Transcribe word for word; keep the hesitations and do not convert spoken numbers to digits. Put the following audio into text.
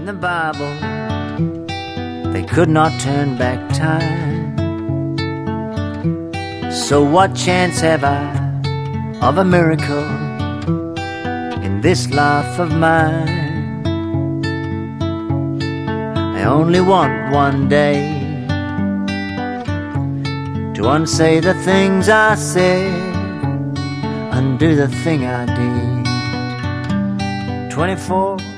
in the Bible, they could not turn back time. So what chance have I of a miracle in this life of mine? I only want one day to unsay the things I said, undo the thing I did. Twenty-four